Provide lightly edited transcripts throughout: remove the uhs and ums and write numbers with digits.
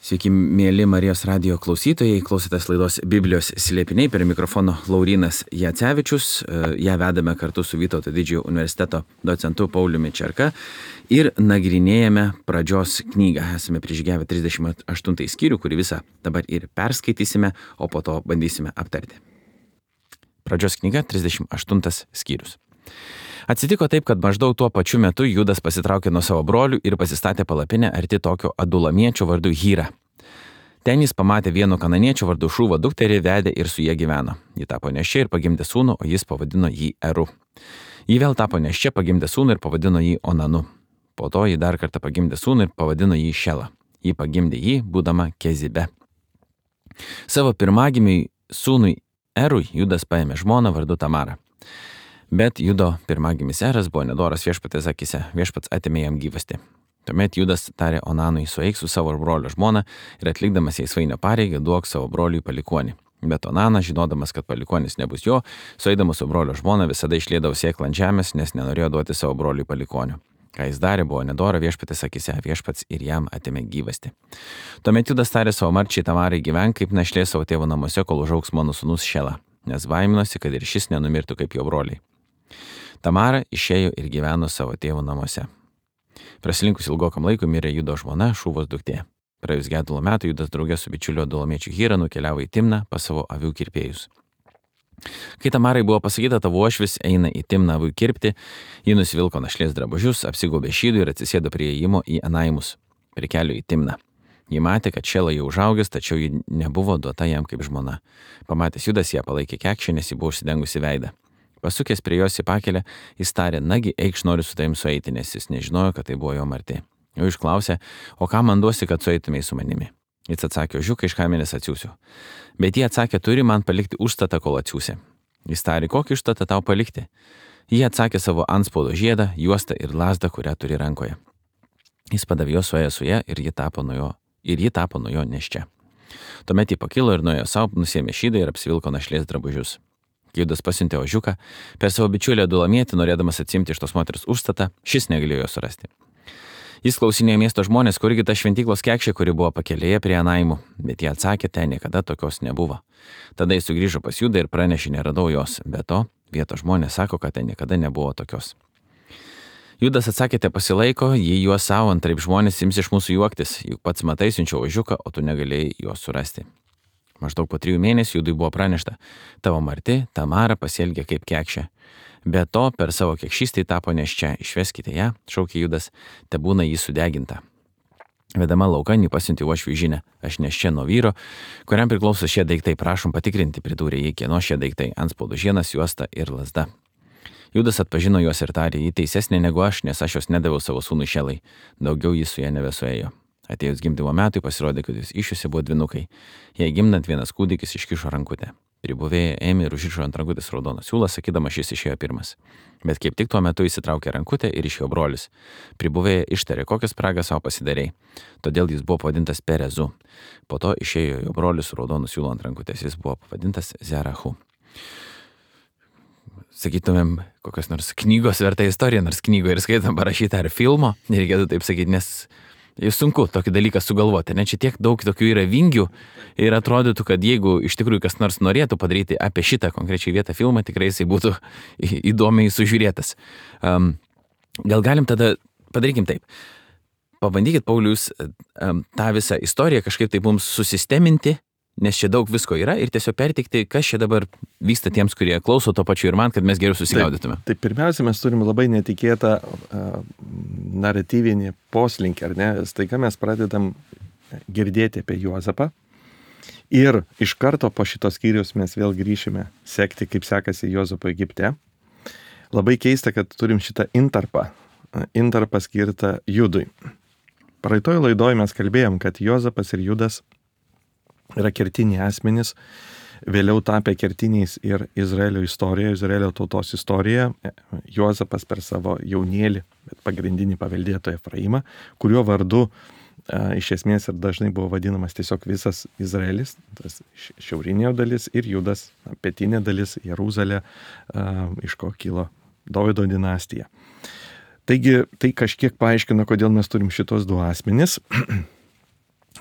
Sveiki, mėly Marijos radijo klausytojai, klausotės laidos Biblijos slėpiniai, prie mikrofono Laurynas Jacevičius. Ją vedame kartu su Vytauto Didžiojo universiteto docentu Pauliumi Čerka ir nagrinėjame pradžios knygą. Esame prižygiavę 38 skyrių, kurį visą dabar ir perskaitysime, o po to bandysime aptarti. Pradžios knyga, 38 skyrius. Atsitiko taip, kad maždaug tuo pačiu metu Judas pasitraukė nuo savo brolių ir pasistatė palapinę arti tokio adulamiečio vardu Hyra. Ten jis pamatė vieno kananiečio vardu Šūvo dukterį, vedė ir su jie gyveno. Ji tapo nėščia ir pagimdė sūnų, o jis pavadino jį Eru. Ji vėl tapo nėščia, pagimdė sūnų ir pavadino jį Onanu. Po to ji dar kartą pagimdė sūnų ir pavadino jį Šelą. Ji pagimdė jį, būdama Kezibe. Savo pirmagimiui sūnui Erui Judas paėmė žmoną vardu Tamarą. Bet Judo pirmagimis Eras buvo nedoras viešpatės akise, viešpats atėmė jam gyvastį. Tuomet Judas tarė Onanui, sueik su savo brolio žmona ir atlikdamas jai svainio pareigą duok savo broliui palikuonį. Bet Onanas, žinodamas, kad palikuonis nebus jo, sueidamas su brolio žmona visada išliedavo sėklą ant žemės, nes nenorėjo duoti savo broliui palikuonio. Ką jis darė, buvo nedora viešpatės akise, viešpats ir jam atėmė gyvastį. Tuomet Judas tarė savo marčiai Tamarai, gyvenk kaip našlė savo tėvo namuose, kol užaugs mano sūnus Šela, nes baiminosi, kad ir šis nenumirtų kaip jo broliai. Tamara išėjo ir gyveno savo tėvo namuose. Prasilinkus ilgokam laikui mirė Judo žmona Šūvos duktė. Praėjus gedulo metų Judas draugė su bičiuliu adulamiečiu Hyra nukeliavo į Timną pas savo avių kirpėjus. Kai Tamarai buvo pasakyta, tavo uošvis eina į Timną avių kirpti, ji nusivilko našlės drabužius, apsigaubė šydų ir atsisėdo prie įėjimo į Anaimus, prie kelio į Timną. Ji matė, kad Šela jau užaugęs, tačiau ji nebuvo duota jam kaip žmona. Pamatęs Judas ją palaikė kekšė, nes ji buvo užsidengusi veidą. Pasukęs prie jos į pakelę, jis tarė, nagi, eikš noriu su tavim sueiti, nes jis nežinojo, kad tai buvo jo marti. Jo išklausė, o ką man duosi, kad sueitumei su manimi? Jis atsakė, ožiuką iš kaimenės atsiųsiu. Bet jie atsakė, turi man palikti užstatą, kol atsiųsi. Jis tarė, kokį užstatą tau palikti? Jie atsakė savo antspaudo žiedą, juostą ir lazdą, kurią turi rankoje. Jis padavė jo suėję su ja ir ji tapo nuo jo nėščia. Tuomet jį pakilo ir nuėjo savo, nusiėmė šydą ir apsivilko našlės drabužius. Judas pasiuntė ožiuką per savo bičiulį adulamietį, norėdamas atsimti iš tos moters užstatą, šis negalėjo jo surasti. Jis klausinėjo miesto žmonės, kurgi ta šventyklos kekšė, kuri buvo pakelėje prie Anaimų, bet jie atsakė, ten niekada tokios nebuvo. Tada jis sugrįžo pas Judą ir pranešė, neradau jos, be to vietos žmonės sako, kad ten niekada nebuvo tokios. Judas atsakė, te pasilaiko, jei juos savo, antraip žmonės ims iš mūsų juoktis, juk pats matai siunčiau ožiuką, o tu negalėjai juos surasti. Maždaug po 3 mėnesių Judui buvo pranešta, tavo marti Tamara pasielgė kaip kekšė. Be to, per savo kekšystę tapo nėščia, išveskite ją, šaukė Judas, tebūna jį sudeginta. Vedama laukan jį pasiuntė uošviui žinią, aš nėščia nuo vyro, kuriam priklauso šie daiktai, prašom patikrinti, pridūrė jį, kieno šie daiktai, antspaudų žiedas, juosta ir lazda. Judas atpažino juos ir tarė, ji teisesnė negu aš, nes aš jos nedaviau savo sūnui Šelai, daugiau jis su ja nebesuėjo. Atėjus gimdymo metui pasirodė, kad jis iššiusi buvo dvynukai. Jei gimdant vienas kūdikis iškišo rankutę. Pribuvėja ėmė ir užrišo ant rankutės raudoną siūlą, sakydama šis išėjo pirmas. Bet kaip tik tuo metu įsitraukė rankutę ir išėjo brolis. Pribuvėja ištarė, kokią spragą savo pasidarei. Todėl jis buvo pavadintas Perezu. Po to išėjo jo brolis su raudonu siūlu ant rankutės. Jis buvo pavadintas Zerachu. Sakytumėm, kokios nors knygos verta istorija, nors knygoje ir skaitom parašytą ar filmo, nereikėtų taip sakyti, nes sunku tokį dalyką sugalvoti, ne? Čia tiek daug tokių yra vingių ir atrodytų, kad jeigu iš tikrųjų kas nors norėtų padaryti apie šitą konkrečiai vietą filmą, tikrai jisai būtų įdomiai sužiūrėtas. Gal galim tada, padarykim taip, pabandykit, Paulius, tą visą istoriją kažkaip taip mums susisteminti, nes čia daug visko yra ir tiesiog perteikti, kas čia dabar vyksta tiems, kurie klauso to pačiu ir man, kad mes geriau susigaudytume. Taip, pirmiausia, mes turim labai netikėtą naratyvinį poslinkį, ar ne? Staiga mes pradedam girdėti apie Juozapą ir iš karto po šitos skyrius mes vėl grįšime sekti, kaip sekasi Juozapo Egipte. Labai keista, kad turim šitą intarpą skirtą Judui. Praeitoj laidoj mes kalbėjom, kad Juozapas ir Judas yra kertiniai asmenys, vėliau tapę kertiniais ir Izraelio istorijoje, Izraelio tautos istorijoje. Juozapas per savo jaunėlį, bet pagrindinį paveldėtoją Efraimą, kuriuo vardu iš esmės ir dažnai buvo vadinamas tiesiog visas Izraelis, tas šiaurinė dalis, ir Judas, pietinė dalis, Jeruzalė, iš ko kilo Dovydo dinastija. Taigi tai kažkiek paaiškina, kodėl mes turim šitos du asmenis.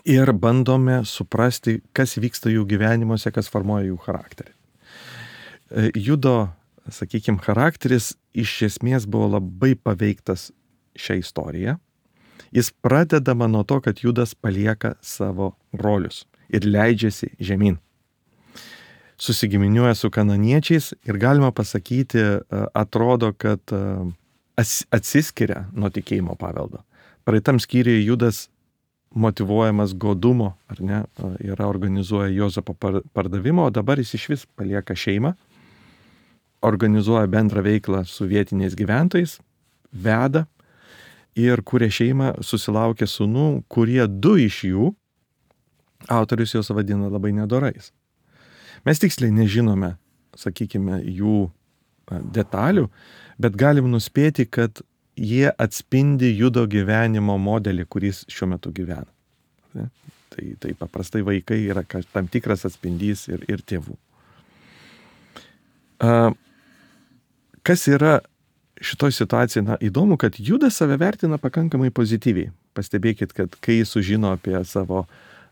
ir bandome suprasti, kas vyksta jų gyvenimuose, kas formuoja jų charakterį. Judo, sakykime, charakteris iš esmės buvo labai paveiktas šią istoriją. Jis pradedama nuo to, kad Judas palieka savo brolius ir leidžiasi žemyn. Susigiminiuoja su kananiečiais ir galima pasakyti, atrodo, kad atsiskiria nuo tikėjimo paveldo. Praeitam skyriuje Judas motyvuojamas godumo, ar ne, yra organizuoja Juozapo pardavimo, o dabar jis išvis palieka šeimą, organizuoja bendrą veiklą su vietiniais gyventojais, veda ir kuria šeimą, susilaukia sūnų, kurie 2 iš jų autorius juos vadina labai nedorais. Mes tiksliai nežinome, sakykime, jų detalių, bet galim nuspėti, kad jie atspindi Judo gyvenimo modelį, kuris šiuo metu gyvena. Tai paprastai vaikai yra tam tikras atspindys ir tėvų. Kas yra šitoj situacijai, įdomu, kad Judas save vertina pakankamai pozityviai. Pastebėkit, kad kai jis sužino apie savo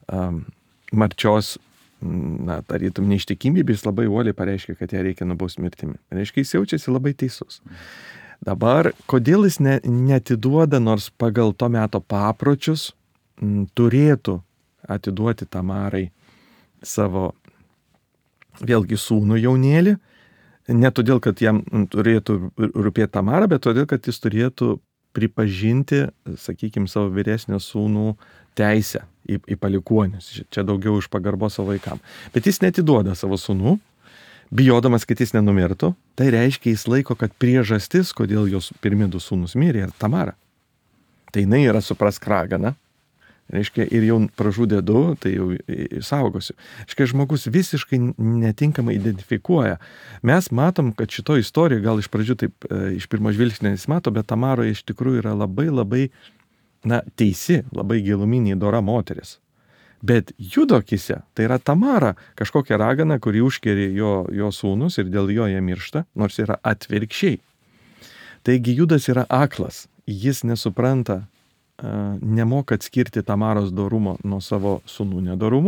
Marčios, tarytum neištikimybę, jis labai uoliai pareiškia, kad ją reikia nubausti mirtimi. Reiškia, jis jaučiasi labai teisus. Dabar, kodėl jis neatiduoda, nors pagal to meto papročius turėtų atiduoti Tamarai savo vėlgi sūnų jaunėlį, ne todėl, kad jam turėtų rūpėti Tamara, bet todėl, kad jis turėtų pripažinti, sakykime, savo vyresnio sūnų teisę į palikuonius. Čia daugiau iš pagarbos savo vaikam. Bet jis netiduoda savo sūnų, bijodamas, kad jis nenumirtų. Tai reiškia, jis laiko, kad priežastis, kodėl jos pirmi 2 sūnus mirė, yra Tamara. Tai jinai yra suprask ragana. Reiškia, ir jau pražudė 2, tai jau saugosiu. Reiškia, žmogus visiškai netinkamai identifikuoja. Mes matom, kad šito istorija, gal iš pradžių taip iš pirmo žvilgsnio nesimato, bet Tamara iš tikrųjų yra labai teisi, labai giluminė dora moteris. Bet Judo akise tai yra Tamara, kažkokia ragana, kuri užkėrė jo sūnus ir dėl jo jie miršta, nors yra atvirkščiai. Taigi Judas yra aklas, jis nesupranta, nemoka atskirti Tamaros dorumo nuo savo sūnų nedorumo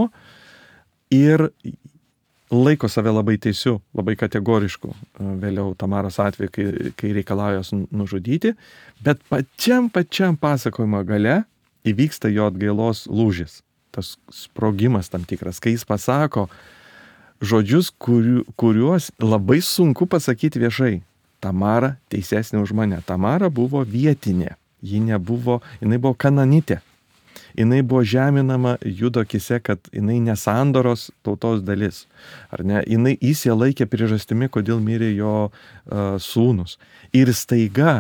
ir laiko save labai teisiu, labai kategorišku, vėliau Tamaros atveju, kai reikalauja nužudyti, bet pačiam pasakojimo gale įvyksta jo atgailos lūžis, tas sprogimas tam tikras, kai jis pasako žodžius, kuriuos labai sunku pasakyti viešai. Tamara teisesnė už mane. Tamara buvo vietinė. Jinai buvo kananitė. Jinai buvo žeminama Judo akise, kad jinai nesandoros tautos dalis. Ar ne? Jis ją laikė priežastimi, kodėl mirė jo sūnus. Ir staiga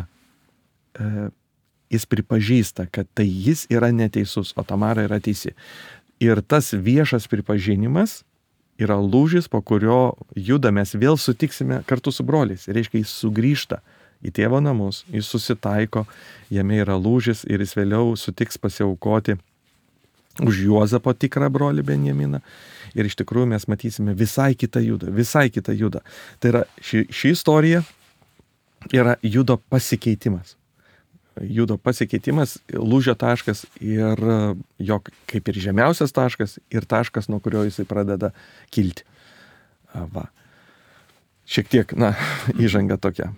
jis pripažįsta, kad tai jis yra neteisus, o Tamara yra teisi. Ir tas viešas pripažinimas yra lūžis, po kurio Judą mes vėl sutiksime kartu su broliais. Reiškia, jis sugrįžta į tėvo namus, jis susitaiko, jame yra lūžis ir jis vėliau sutiks pasiaukoti už Juozapo tikrą brolį Benjaminą. Ir iš tikrųjų mes matysime visai kitą Judą. Tai yra ši istorija yra Judo pasikeitimas. Judo pasikeitimas, lūžio taškas ir jo kaip ir žemiausias taškas ir taškas, nuo kurio jisai pradeda kilti. Va. Šiek tiek, įžanga tokia.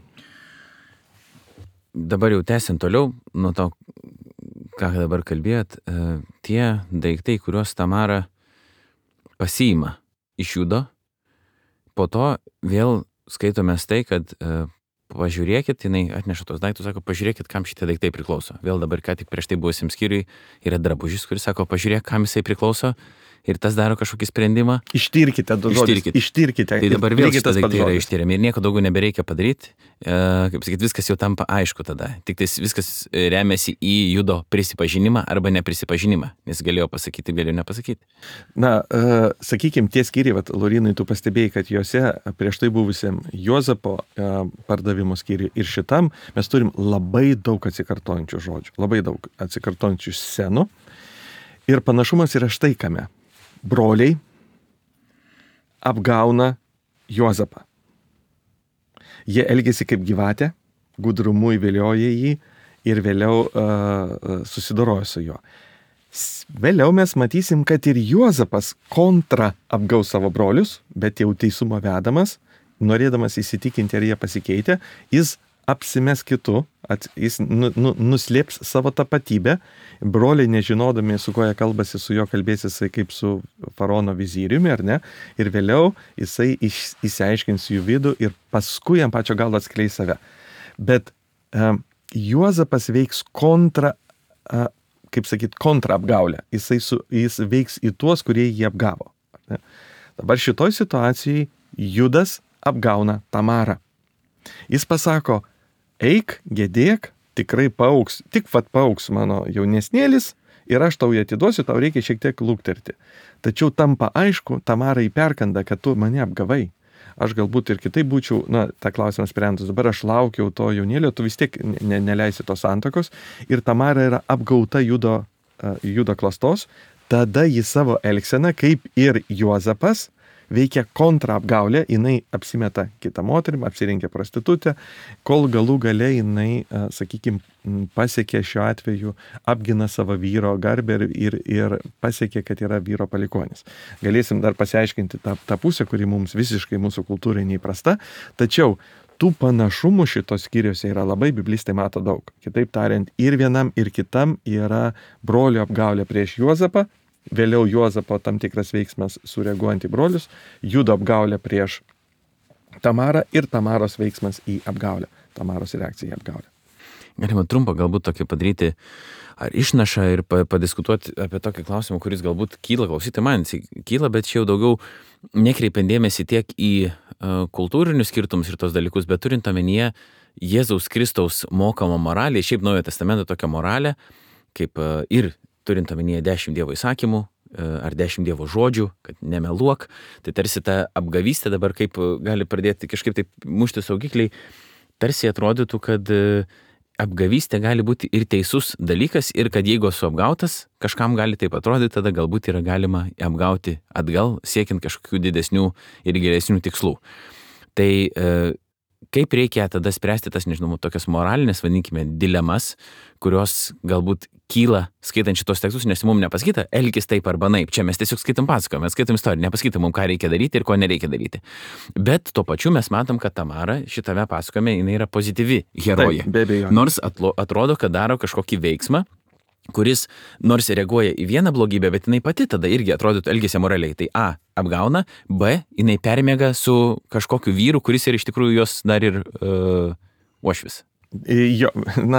Dabar jau tęsiant toliau, nuo to, ką dabar kalbėjot, tie daiktai, kuriuos Tamara pasiima iš Judo, po to vėl skaitomės tai, kad pažiūrėkit, jinai atneša tos daiktus, sako, pažiūrėkit, kam šitie daiktai priklauso. Vėl dabar, ką tik prieš tai buvusiam skyriui, yra drabužis, kuris sako, pažiūrėk, kam jisai priklauso. Ir tas daro kažkokį sprendimą. Ištirkite du žodžius. Ištirkite. Tai dabar vėl šitas daiktai yra ištyriami ir nieko daugiau nebereikia padaryti. Kaip sakyt, viskas jau tampa aišku tada. Tik tais viskas remiasi į Judo prisipažinimą arba neprisipažinimą. Nes galėjo pasakyti, galėjo nepasakyti. Sakykime, tie skyriai, Laurinai, tu pastebėjai, kad juose prieš tai buvusiam Juozapo pardavimo skyriui ir šitam mes turim labai daug atsikartojančių žodžių. Labai daug atsikartojančių scenų. Ir panašumas yra štai kame. Broliai apgauna Juozapą. Jie elgėsi kaip gyvatė, gudrumu įvilioja jį ir vėliau susidoroja su juo. Vėliau mes matysim, kad ir Juozapas kontra apgaus savo brolius, bet jau teisumo vedamas, norėdamas įsitikinti, ar jie pasikeitė, jis apsimes kitu, jis nuslėps savo tapatybę, broliai nežinodami, su kuo jie kalbasi, su juo kalbėsis kaip su faraono vizieriumi, ar ne, ir vėliau jisai išsiaiškins jų vidų ir paskui jam pačio galo atskleis save. Bet Juozapas veiks kontra apgaulę. Jis veiks į tuos, kurie jį apgavo. Dabar šitoj situacijai Judas apgauna Tamarą. Jis pasako, eik, gedėk, tikrai paaugs, tik paaugs mano jaunesnėlis ir aš tau jį atiduosiu, tau reikia šiek tiek lukterti. Tačiau tampa aišku, Tamara įperkanda, kad tu mane apgavai. Aš galbūt ir kitaip būčiau, tą klausimą sprendus, dabar aš laukiau to jaunėlio, tu vis tiek neleisi tos santuokos ir Tamara yra apgauta Judo klastos, tada jis savo elgseną, kaip ir Juozapas, veikia kontraapgaulę, jinai apsimeta kitą moterim, apsirengia prostitutę, kol galų gale jinai, pasiekė šiuo atveju, apgina savo vyro garbę ir pasiekė, kad yra vyro palikonis. Galėsim dar pasiaiškinti tą pusę, kuri mums visiškai mūsų kultūrai neįprasta, tačiau tų panašumų šitos skyriuose yra labai, biblistai mato daug. Kitaip tariant, ir vienam, ir kitam yra brolio apgaulė prieš Juozapą, vėliau Juozapo tam tikras veiksmas sureaguojant į brolius, Judo apgaulė prieš Tamarą ir Tamaros veiksmas į apgaulę, Tamaros reakcija į apgaulę. Galima trumpą galbūt tokį padaryti ar išnašą ir padiskutuoti apie tokį klausimą, kuris galbūt kyla, klausyti man, kyla, bet čia jau daugiau nekreipiant dėmesį tiek į kultūrinius skirtumus ir tos dalykus, bet turint omenyje Jėzaus Kristaus mokamą moralę, šiaip Naujojo Testamento tokią moralę, kaip ir turint omenyje 10 Dievo įsakymų ar 10 Dievo žodžių, kad nemeluok, tai tarsi ta apgavystė dabar kaip gali pradėti kažkaip taip mušti saugikliai, tarsi atrodytų, kad apgavystė gali būti ir teisus dalykas ir kad jeigu esu apgautas, kažkam gali taip atrodyti, tada galbūt yra galima apgauti atgal, siekiant kažkokių didesnių ir geresnių tikslų. Tai kaip reikia tada spręsti tas, nežinau, tokias moralinės, vadinkime, dilemas, kurios galbūt kyla skaitant šitos tekstus, nes mums nepasakyta, elkis taip arba naip. Čia mes tiesiog skaitam pasakojimą, mes skaitam istoriją, nepasakyta mums, ką reikia daryti ir ko nereikia daryti. Bet tuo pačiu mes matom, kad Tamara šitame pasakojime jinai yra pozityvi herojė. Taip, be abejo. Nors atrodo, kad daro kažkokį veiksmą, kuris nors reaguoja į vieną blogybę, bet jinai pati tada irgi atrodytų elgėsi moraliai. Tai A, apgauna, B, jinai permiega su kažkokiu vyru, kuris yra iš tikrųjų jos dar ir uošvis. Jo,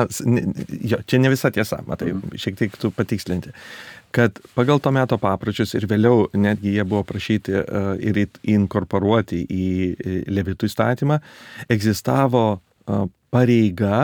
čia ne visa tiesa, matai, šiek tiek tu patikslinti, kad pagal to meto papročius ir vėliau netgi jie buvo prašyti ir inkorporuoti į Levitų įstatymą, egzistavo pareiga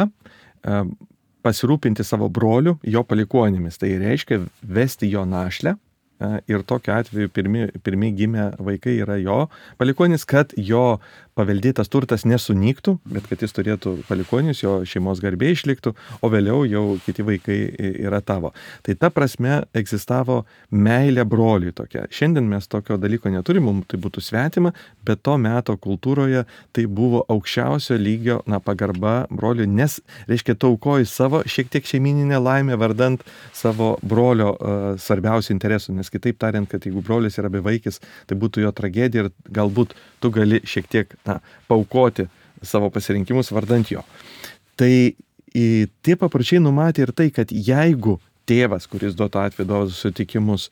pasirūpinti savo broliu, jo palikuonimis. Tai reiškia vesti jo našlę ir tokiu atveju pirmi gimę vaikai yra jo palikuonis, kad jo paveldėtas turtas nesunyktų, bet kad jis turėtų palikuonis, jo šeimos garbė išliktų, o vėliau jau kiti vaikai yra tavo. Tai ta prasme egzistavo meilė broliui tokia. Šiandien mes tokio dalyko neturim, mums tai būtų svetima, bet to meto kultūroje tai buvo aukščiausio lygio pagarba broliui, nes, reiškia, tu aukoji savo šiek tiek šeimininę laimę vardant savo brolio svarbiausių interesų, nes kitaip tariant, kad jeigu brolis yra bevaikis, tai būtų jo tragedija ir galbūt tu gali šiek tiek paaukoti savo pasirinkimus vardant jo. Tai tie papročiai numatė ir tai, kad jeigu tėvas, kuris duotų atveju duoda sutikimus,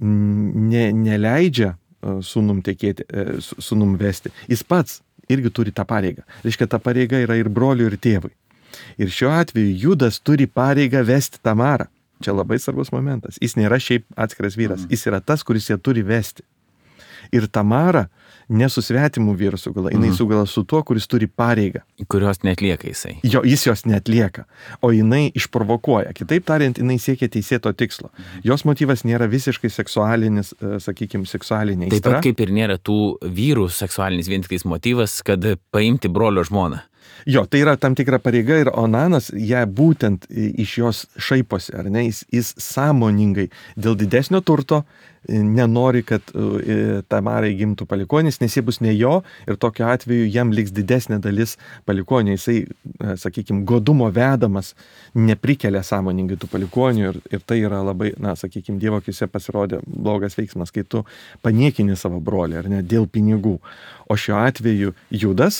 neleidžia sūnum tekėti, sūnum vesti, jis pats irgi turi tą pareigą. Reiškia, ta pareiga yra ir broliui, ir tėvui. Ir šiuo atveju Judas turi pareigą vesti Tamarą. Čia labai svarbus momentas. Jis nėra šiaip atskiras vyras. Jis yra tas, kuris ją turi vesti. Ir Tamara ne su svetimu vyru sugula, jinai sugula su tuo, kuris turi pareigą. Kurios neatlieka jisai. Jis jos neatlieka, o jinai išprovokuoja. Kitaip tariant, jinai siekia teisėto tikslo. Jos motyvas nėra visiškai seksualinis, sakykime, seksualinė aistra. Taip pat kaip ir nėra tų vyrų seksualinis vien tik motyvas, kad paimti brolio žmoną. Jo, tai yra tam tikra pareiga ir Onanas ją būtent iš jos šaiposi, ar ne? Jis sąmoningai dėl didesnio turto nenori, kad Tamarai gimtų palikuonis, nes jie bus ne jo ir tokiu atveju jam liks didesnė dalis palikuonių. Jisai, sakykime, godumo vedamas neprikelia sąmoningai tų palikonių ir tai yra labai, sakykime, Dievo akise pasirodė blogas veiksmas, kai tu paniekini savo brolį, ar ne, dėl pinigų. O šiuo atveju Judas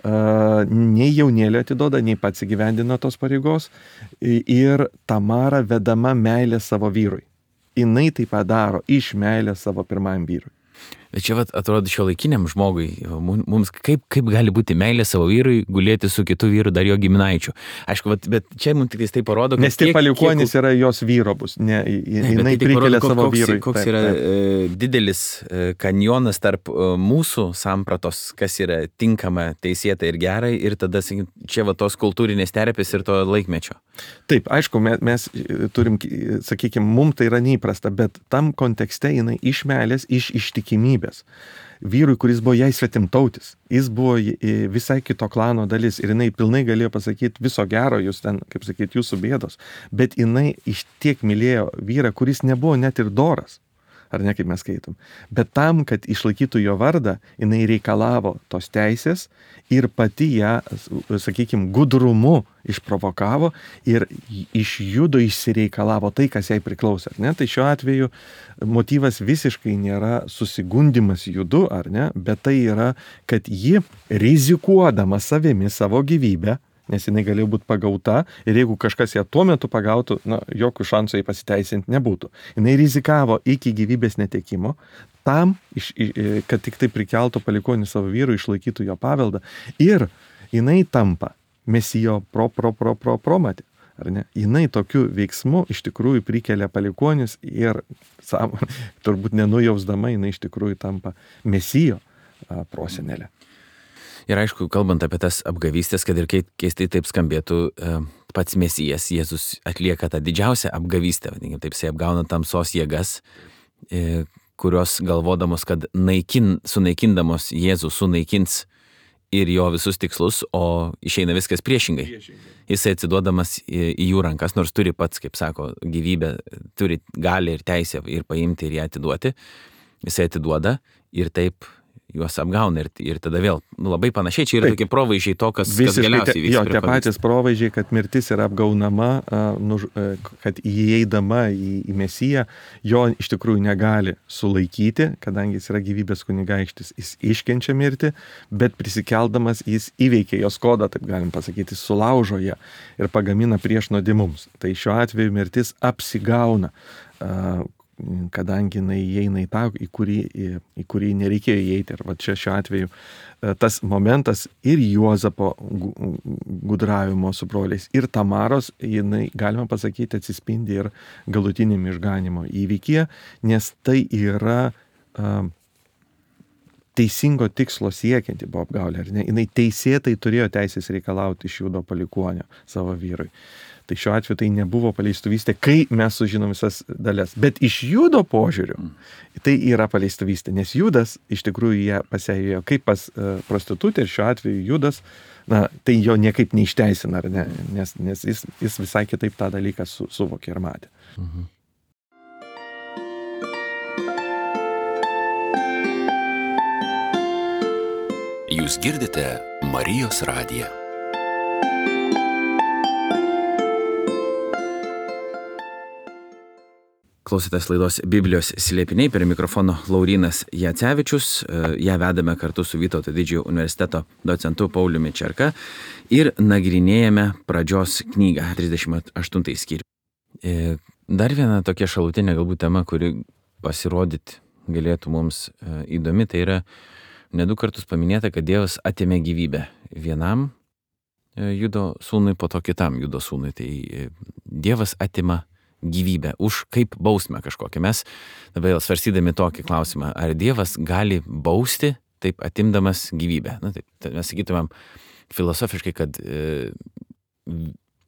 nei jaunėlį atiduoda, nei pats įgyvendina tos pareigos ir Tamara vedama meilė savo vyrui. Jinai tai padaro iš meilės savo pirmajam vyrui. Bet čia atrodo šiuolaikiniam žmogui, mums kaip gali būti meilė savo vyrui gulėti su kitu vyru dar jo giminaičiu. Aišku, bet čia mums tik tai parodo, kad... Nes tie palikuonis yra jos vyro bus, ne, jinai prikelia savo vyrui. Koks yra didelis kanjonas tarp mūsų sampratos, kas yra tinkama, teisėta ir gerai, ir tada čia tos kultūrinės terpės ir to laikmečio. Taip, aišku, mes turim, sakykime, mums tai yra neįprasta, bet tam kontekste jinai iš meilės, iš ištikimybės. Vyrui, kuris buvo jai svetimtautis, jis buvo visai kito klano dalis ir jinai pilnai galėjo pasakyti viso gero, jūs ten, kaip sakyti, jūsų bėdos, bet jinai iš tiek mylėjo vyrą, kuris nebuvo net ir doras. Ar ne, kaip mes skaitom. Bet tam, kad išlaikytų jo vardą, jinai reikalavo tos teisės ir pati ją, sakykime, gudrumu išprovokavo ir iš Judo išsireikalavo tai, kas jai priklausė. Ar ne? Tai šiuo atveju motyvas visiškai nėra susigundimas Judu, ar ne, bet tai yra, kad ji rizikuodama savimi savo gyvybę, nes jinai galėjo būti pagauta ir jeigu kažkas ją tuo metu pagautų, jokių šansų jai pasiteisinti nebūtų. Jinai rizikavo iki gyvybės netekimo tam, kad tik tai prikeltų palikonį savo vyrui, išlaikytų jo paveldą ir jinai tampa Mesijo promatė. Ar ne? Jinai tokiu veiksmu iš tikrųjų prikelia palikonis ir turbūt nenujausdama jinai iš tikrųjų tampa Mesijo prosenelė. Ir aišku, kalbant apie tas apgavystės, kad ir keistai taip skambėtų, pats Mesijas, Jėzus atlieka tą didžiausią apgavystę, vadinkim, taip jisai apgauna tamsos jėgas, kurios galvodamos, kad sunaikindamos Jėzų sunaikins ir jo visus tikslus, o išeina viskas priešingai. Jisai atsiduodamas į jų rankas, nors turi pats, kaip sako, gyvybę, turi gali ir teisę ir paimti ir ją atiduoti, jisai atiduoda ir taip juos apgauna ir tada vėl, labai panašiai, čia yra tokie provaizdžiai to, kas galiausiai vyks. Jo, tie patys provaizdžiai, kad mirtis yra apgaunama, kad įeidama į Mesiją, jo iš tikrųjų negali sulaikyti, kadangi jis yra gyvybės kunigaikštis, jis iškenčia mirtį, bet prisikeldamas jis įveikia jos kodą, taip galim pasakyti, sulaužo ją ir pagamina priešnuodimums. Tai šiuo atveju mirtis apsigauna, kadangi jinai įeina į tą, į kurį nereikėjo įeiti. Ir va čia šiuo atveju tas momentas ir Juozapo gudravimo su broliais, ir Tamaros, jinai, galima pasakyti, atsispindi ir galutiniam išganimo įvykyje, nes tai yra teisingo tikslo siekianti buvo apgaulė, ar ne? Jinai teisėtai turėjo teisės reikalauti iš Judo palikuonio savo vyrui. Tai šiuo atveju tai nebuvo paleistuvystė, kai mes sužinom visas dalis. Bet iš Judo požiūrių tai yra paleistuvystė, nes Judas iš tikrųjų ją pasiėjo kaip pas prostitutė ir šiuo atveju Judas, tai jo niekaip neišteisina, ar ne? Nes jis visai kitaip tą dalyką suvokė ir matė. Mhm. Jūs girdite Marijos radiją. Klausėtės laidos Biblijos slėpiniai, prie mikrofono Laurynas Jacevičius, ją vedame kartu su Vytauto Didžiojo universiteto docentu Pauliumi Čerka ir nagrinėjame pradžios knygą, 38 skyrių. Dar viena tokia šalutinė galbūt tema, kuri pasirodyti galėtų mums įdomi, tai yra ne 2 kartus paminėta, kad Dievas atėmė gyvybę vienam Judo sūnui, po to kitam Judo sūnui. Tai Dievas atima gyvybę už kaip bausmę kažkokią. Mes dabar svarstydami tokį klausimą, ar Dievas gali bausti taip atimdamas gyvybę? Taip, mes sakytumėm filosofiškai, kad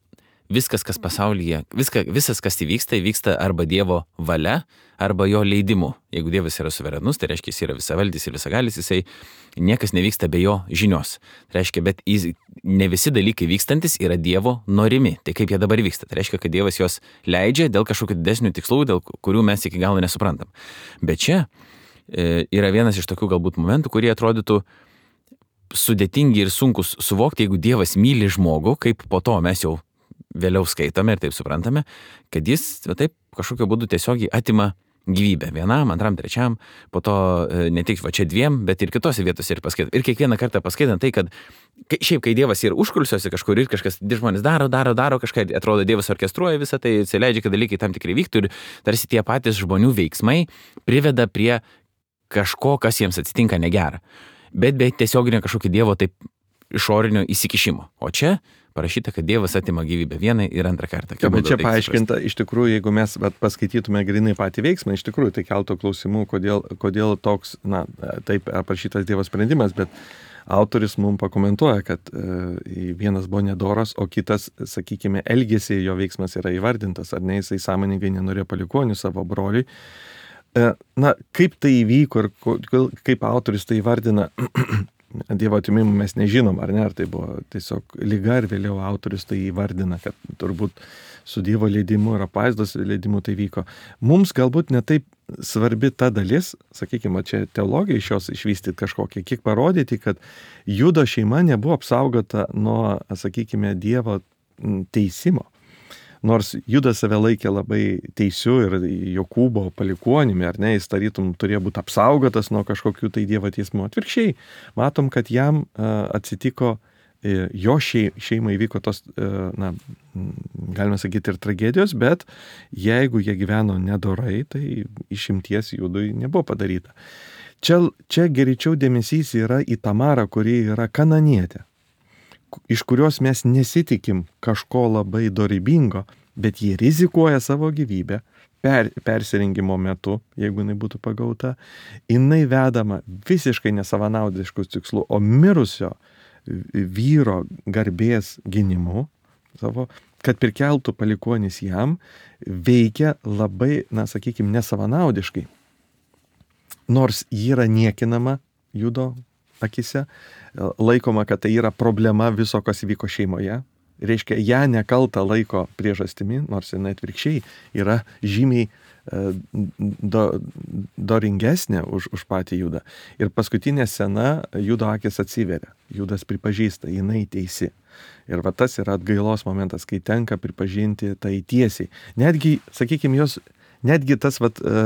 viskas, kas pasaulyje, visas, kas įvyksta arba Dievo valia, arba jo leidimu. Jeigu Dievas yra suverenus, tai reiškia, jis yra visavaldis ir visagalis, jisai niekas nevyksta be jo žinios. Tai reiškia, bet ne visi dalykai vykstantis yra Dievo norimi. Tai kaip jie dabar vyksta? Tai reiškia, kad Dievas juos leidžia dėl kažkokių didesnių tikslų, dėl kurių mes iki galo nesuprantam. Bet čia yra vienas iš tokių galbūt momentų, kurie atrodytų sudėtingi ir sunkus suvokti, jeigu Dievas myli žmogų, kaip po to mes jau vėliau skaitome ir taip suprantame, kad jis taip kažkokiu būdu tiesiogiai atima gyvybę. Vienam, antram, trečiam, po to ne tik va čia dviem, bet ir kitose vietose ir paskaitant. Ir kiekvieną kartą paskaitant tai, kad šiaip, kai Dievas yra užkulisiuose kažkur ir kažkas, žmonės daro kažką, atrodo, Dievas orkestruoja visą tai, atsileidžia, kad dalykai tam tikrai vyktų ir tarsi tie patys žmonių veiksmai priveda prie kažko, kas jiems atsitinka negera. Bet tiesioginio kažkokio Dievo taip išorinio įsikišimo. O čia parašyta, kad Dievas atima gyvybę vieną ir antrą kartą. Bet čia paaiškinta, iš tikrųjų, jeigu mes paskaitytume grinai patį veiksmą, iš tikrųjų tai keltų klausimų, kodėl toks, taip aprašytas Dievo sprendimas, bet autoris mums pakomentuoja, kad vienas buvo nedoras, o kitas, sakykime, elgėsi, jo veiksmas yra įvardintas, ar ne, jisai sąmoningai nenorėjo palikuonių savo broliui. Kaip tai įvyko ir kaip autoris tai įvardina, Dievo atimimų mes nežinom, ar ne, ar tai buvo tiesiog liga, ir vėliau autorius tai įvardina, kad turbūt su Dievo leidimu ir apvaizdos leidimu tai vyko. Mums galbūt netaip svarbi ta dalis, sakykime, čia teologija iš jos išvystyti kažkokią, kiek parodyti, kad Judo šeima nebuvo apsaugota nuo, sakykime, Dievo teisimo. Nors Judas save laikė labai teisiu ir Jokūbo palikuonimi, ar ne, jis tarytum turėjo būti apsaugotas nuo kažkokių tai Dievo teismų. Atvirkščiai, matom, kad jam atsitiko, jo šeimai įvyko tos, galime sakyti, ir tragedijos, bet jeigu jie gyveno nedorai, tai išimties Judui nebuvo padaryta. Čia greičiau dėmesys yra į Tamarą, kuri yra kananietė, iš kurios mes nesitikim kažko labai dorybingo, bet jie rizikuoja savo gyvybę persirengimo metu, jeigu jinai būtų pagauta, jinai vedama visiškai nesavanaudiškus tikslų, o mirusio vyro garbės gynimu, kad prikeltų palikuonis jam, veikia labai, sakykime, nesavanaudiškai. Nors ji yra niekinama Judo akise, laikoma, kad tai yra problema viso, kas įvyko šeimoje. Reiškia, ją nekaltą laiko priežastimi, nors jinai atvirkščiai yra žymiai doringesnė už patį Judą. Ir paskutinė scena, Judo akis atsiveria. Judas pripažįsta, jinai teisi. Ir va tas yra atgailos momentas, kai tenka pripažinti tai tiesiai. Netgi, sakykime, netgi tas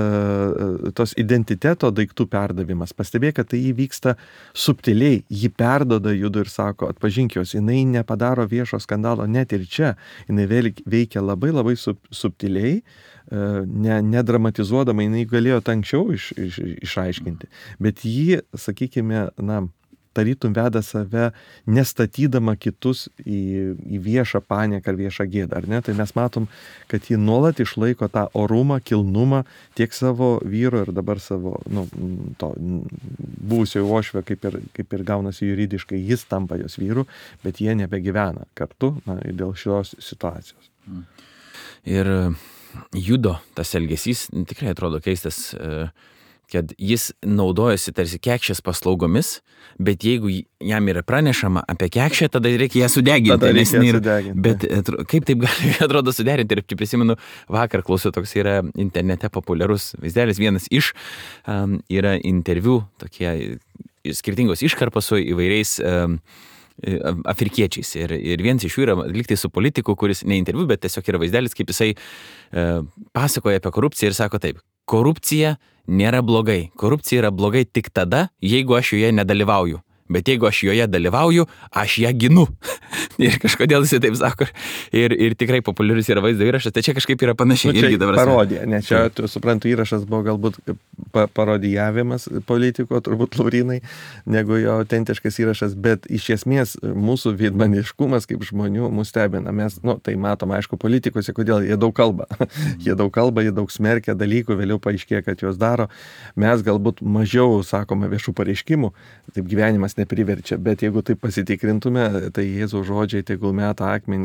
tos identiteto daiktų perdavimas. Pastebėk, kad tai įvyksta subtiliai. Ji perdoda Judui ir sako, atpažink jos, jinai nepadaro viešo skandalo net ir čia. Jinai veikia labai labai subtiliai, nedramatizuodama, jinai galėjo tą anksčiau išaiškinti. Bet ji, sakykime, tarytum veda save nestatydama kitus į viešą panieką ar viešą gėdą, ar ne? Tai mes matom, kad ji nuolat išlaiko tą orumą, kilnumą tiek savo vyro ir dabar savo, to buvusio uošvio, kaip ir gaunasi juridiškai, jis tampa jos vyru, bet jie nebegyvena kartu dėl šios situacijos. Ir Judo tas elgesys tikrai atrodo keistas, kad jis naudojasi tarsi kekšės paslaugomis, bet jeigu jam yra pranešama apie kekšę, tada reikia ją sudeginti. Bet kaip taip gali, atrodo, suderinti? Ir prisimenu, vakar klausiau, toks yra internete populiarus vaizdelis, vienas iš yra interviu, tokie skirtingos iškarpos su įvairiais afrikiečiais. Ir vienas iš jų yra lygtai su politiku, kuris ne interviu, bet tiesiog yra vaizdelis, kaip jisai pasakoja apie korupciją ir sako taip: korupcija nėra blogai. Korupcija yra blogai tik tada, jeigu aš joje nedalyvauju. Bet jeigu aš joje dalyvauju, aš ją ginu. Ir kažkodėl jis taip sako. Ir tikrai populiarus yra vaizdo įrašas, tai čia kažkaip yra panašiai. Čia parodija, ne, čia, suprantu, įrašas buvo galbūt parodijavimas politiko, turbūt Laurynai, negu jo autentiškas įrašas, bet iš esmės mūsų veidmaniškumas kaip žmonių mus stebina. Mes, tai matom, aišku, politikose, kodėl jie daug kalba. Jie daug smerkia dalykų, vėliau paaiškėja, kad juos daro. Mes galbūt mažiau sakome viešų pareiškimų, taip gyvenimas nepriverčia, bet jeigu taip pasitikrintume, tai Jėzaus žodžiai tegul meta akmenį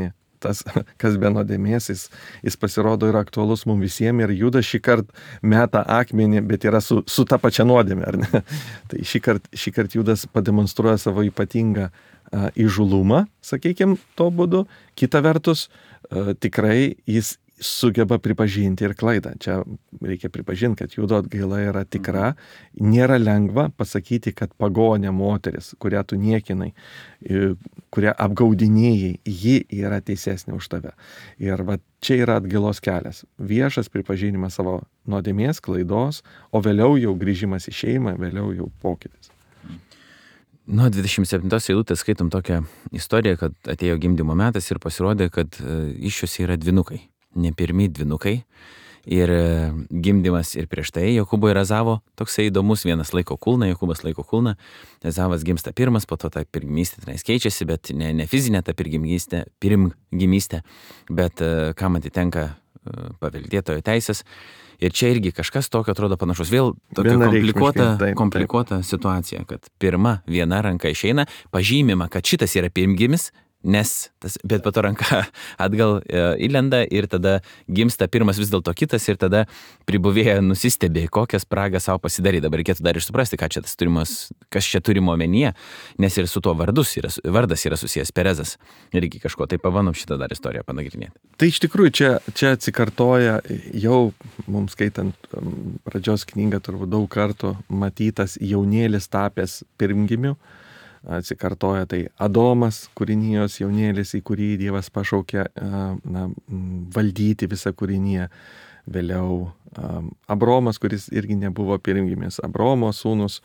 tas, kas be nuodėmės, jis pasirodo yra aktualus mums visiems ir Judas šį kartą meta akmenį, bet yra su ta pačia nuodėmė, ar ne? Tai šį kartą Judas pademonstruoja savo ypatingą įžūlumą, sakykime, to būdu. Kita vertus, tikrai jis sugeba pripažinti ir klaidą. Čia reikia pripažinti, kad Judo atgaila yra tikra. Nėra lengva pasakyti, kad pagonė moteris, kurią tu niekinai, kurią apgaudinėjai, ji yra teisesnė už tave. Ir va, čia yra atgailos kelias. Viešas pripažinimas savo nuodėmės, klaidos, o vėliau jau grįžimas į šeimą, vėliau jau pokytis. Nuo 27 eilutės skaitom tokią istoriją, kad atėjo gimdymo metas ir pasirodė, kad iššiose yra dvynukai. Ne pirmi dvynukai. Ir gimdymas ir prieš tai Jokūbo ir Ezavo toksai įdomus, vienas laiko kulną, Jokūbas laiko kulną, Ezavas gimsta pirmas, po to ta pirmgimystė tenais keičiasi, bet ne fizinė ta pirmgimystė, bet kam atitenka paveldėtojo teisės. Ir čia irgi kažkas tokio atrodo panašus. Vėl tokia komplikuota situacija, kad pirma viena ranka išeina, pažymima, kad šitas yra pirmgimis, bet po to ranka atgal įlenda ir tada gimsta pirmas vis dėlto kitas ir tada pribuvėja nusistebė, kokią spragą savo pasidarė. Dabar reikėtų dar ir suprasti, kas čia turimo omenyje, nes ir su tuo vardas yra susijęs Perezas. Irgi kažko, tai pabandom šitą dar istoriją panagrinėti. Tai iš tikrųjų čia atsikartoja jau mums skaitant pradžios knygą turbūt daug kartų matytas jaunėlis tapęs pirmgimiu. Atsikartoja tai Adomas, kūrinijos jaunėlis, į kurį Dievas pašaukė valdyti visą kūriniją. Vėliau Abromas, kuris irgi nebuvo pirmgimis, Abromo sūnus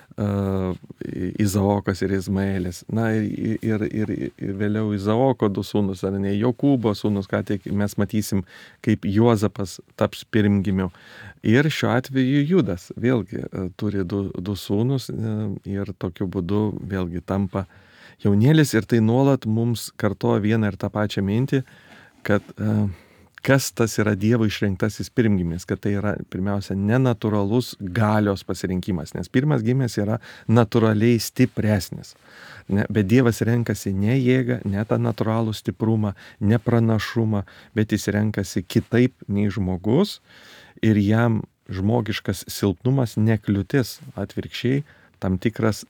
Izaokas ir Izmaelis. Na ir vėliau Izaoko du sūnus, ar ne, Jokūbo sūnus, ką tik mes matysim, kaip Juozapas taps pirmgimiu. Ir šiuo atveju Judas vėlgi turi du sūnus ir tokiu būdu vėlgi tampa jaunėlis ir tai nuolat mums kartoja vieną ir tą pačią mintį, kad kas tas yra Dievo išrinktasis pirmgimis, kad tai yra pirmiausia nenatūralus galios pasirinkimas, nes pirmas gimęs yra natūraliai stipresnis. Bet Dievas renkasi ne jėgą, ne tą natūralų stiprumą, ne pranašumą, bet jis renkasi kitaip nei žmogus ir jam žmogiškas silpnumas nekliūtis, atvirkščiai tam tikras,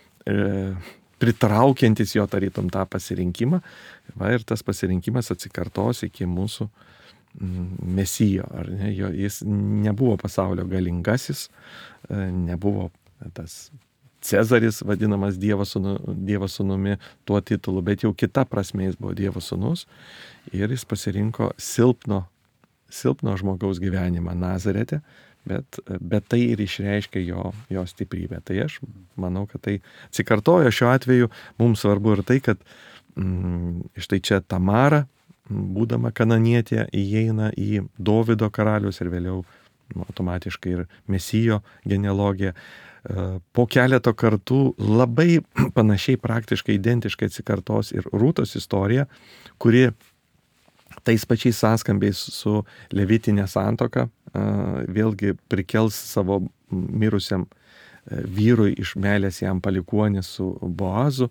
pritraukiantis jo tarytum tą pasirinkimą. Va, ir tas pasirinkimas atsikartos iki mūsų Mesijo, ar ne? Jis nebuvo pasaulio galingasis, nebuvo tas Cezaris vadinamas Dievo sūnumi tuo titulu, bet jau kita prasme jis buvo Dievo sūnus ir jis pasirinko silpno žmogaus gyvenimą Nazarete, bet tai ir išreiškia jo stiprybę. Tai aš manau, kad tai atsikartoja šiuo atveju. Mums svarbu ir tai, kad štai čia Tamara, būdama kananietė, įeina į Dovydo karalius ir vėliau automatiškai ir Mesijo genealogiją. Po keleto kartų labai panašiai, praktiškai identiškai atsikartos ir Rūtos istorija, kuri tais pačiais sąskambiais su levitinė santuoka vėlgi prikels savo mirusiam vyrui iš meilės jam palikuonį su Boazu,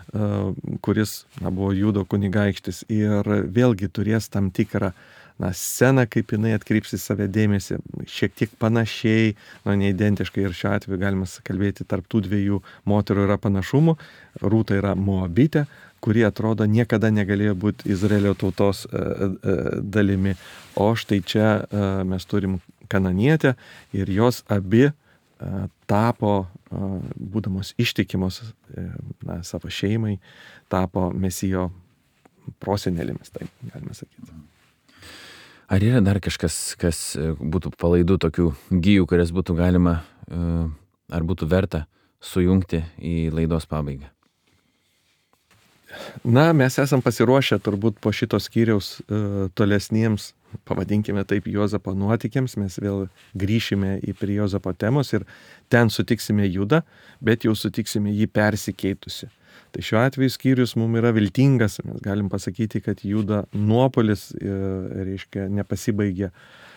kuris buvo Judo kunigaikštis ir vėlgi turės tam tikrą sceną, kaip jinai atkreips į save dėmesį, šiek tiek panašiai, neidentiškai ir šiuo atveju galima kalbėti, tarp tų dviejų moterų yra panašumų. Rūta yra Moabitė, kuri atrodo niekada negalėjo būti Izraelio tautos dalimi, o štai čia mes turim kananietę ir jos abi tapo, būdamos ištikimos savo šeimai, tapo Mesijo prosenelėmis, taip galime sakyti. Ar yra dar kažkas, kas būtų palaidų tokių gijų, kurias būtų galima, ar būtų verta sujungti į laidos pabaigą? Mes esam pasiruošę turbūt po šito skyriaus tolesniems, pavadinkime taip, Juozapo nuotykiams. Mes vėl grįšime prie Juozapo temos ir ten sutiksime Judą, bet jau sutiksime jį persikeitusi. Tai šiuo atveju skyrius mums yra viltingas. Mes galim pasakyti, kad Judo nuopolis, reiškia, nepasibaigė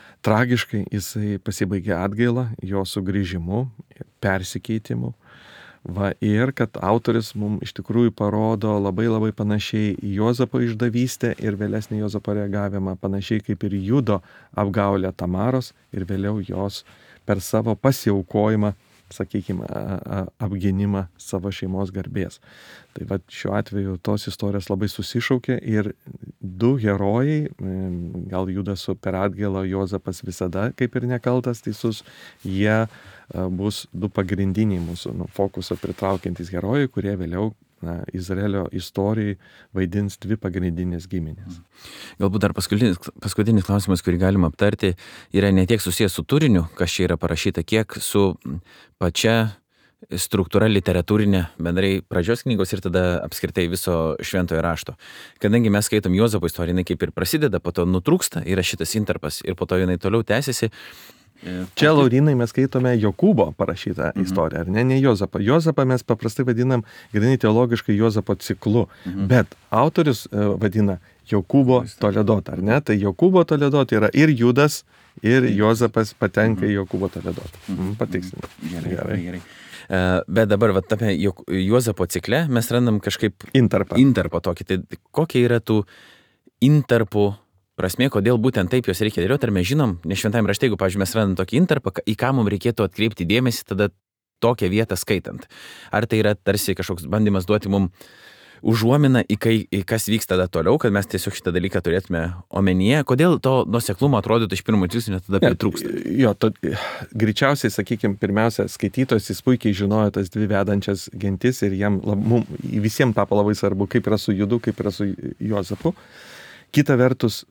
tragiškai, jisai pasibaigė atgaila, jo sugrįžimu, persikeitimu. Va, ir kad autorius mums iš tikrųjų parodo labai labai panašiai į Juozapo išdavystę ir vėlesnį Juozapo reagavimą, panašiai kaip ir Judo apgaulę Tamaros ir vėliau jos per savo pasiaukojimą, sakykime, apginimą savo šeimos garbės. Tai va, šiuo atveju tos istorijos labai susišaukė ir du herojai, gal Judas per atgailą, Juozapas visada kaip ir nekaltas teisus, jie bus du pagrindiniai mūsų fokuso pritraukiantys herojai, kurie vėliau Izraelio istorijai vaidins dvi pagrindinės giminės. Galbūt dar paskutinis klausimas, kurį galima aptarti, yra ne tiek susijęs su turiniu, kas čia yra parašyta, kiek su pačia struktūra literatūrinė, bendrai pradžios knygos ir tada apskritai viso šventojo rašto. Kadangi mes skaitom Juozapo istoriją, jinai kaip ir prasideda, po to nutrūksta, yra šitas intarpas ir po to jinai toliau tęsiasi. Čia, Laurinai, mes skaitome Jokūbo parašytą istoriją, ar ne, ne Juozapą. Juozapą mes paprastai vadinam, grinai teologiškai, Juozapo ciklu, bet autorius vadina Jokūbo Toledotą, ar ne? Tai Jokūbo Toledotą yra ir Judas, ir Juozapas patenka į Jokūbo Toledotą. Patiksime. Gerai. Bet dabar va, tame Juozapo cikle mes randam kažkaip intarpą tokį. Tai kokia yra tų intarpų prasmė, kodėl būtent taip jos reikia dėlioti, ar mes žinom, nes šventajame rašte, jeigu, pavyzdžiui, mes randam tokį intarpą, į ką mums reikėtų atkreipti dėmesį tada tokią vietą skaitant. Ar tai yra tarsi kažkoks bandymas duoti mums užuominą į kas vyks tada toliau, kad mes tiesiog šitą dalyką turėtume omenyje, kodėl to nuoseklumo atrodytų iš pirmo žvilgsnio tada pritrūksta? Jo, greičiausiai, sakykime, pirmiausia, skaitytojas, jis puikiai žinojo tas dvi vedančias gentis ir jam visiems tapo labai svarbu, kaip yra su Judu, kaip yra su Juozapu. Kita vertus,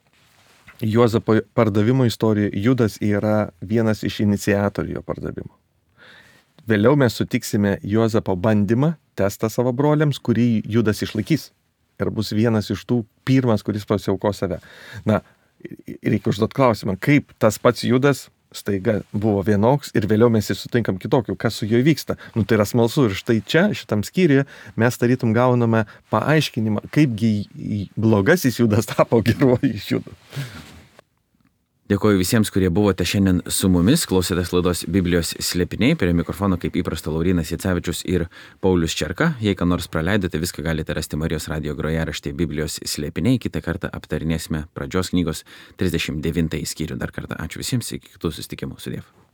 Juozapo pardavimo istorijoje Judas yra vienas iš iniciatorių jo pardavimo. Vėliau mes sutiksime Juozapo bandymą, testą savo broliams, kurį Judas išlaikys. Ir bus vienas iš tų pirmas, kuris pasiauko save. Na, reikia užduoti klausimą, kaip tas pats Judas staiga buvo vienoks ir vėliau mes jį sutinkam kitokiu, kas su juo vyksta. Nu, tai yra smalsu ir štai čia, šitam skyriuje, mes tarytum gauname paaiškinimą, kaipgi blogasis Judas tapo geruoju iš Judo. Dėkoju visiems, kurie buvote šiandien su mumis, klausėtės laidos Biblijos slėpiniai, prie mikrofono kaip įprasta Laurynas Jacevičius ir Paulius Čerka. Jei ką nors praleidote, viską galite rasti Marijos radijo grojaraštyje Biblijos slėpiniai. Kitą kartą aptarinėsime pradžios knygos 39 skyrių. Dar kartą ačiū visiems, iki kitų susitikimų. Sudiev.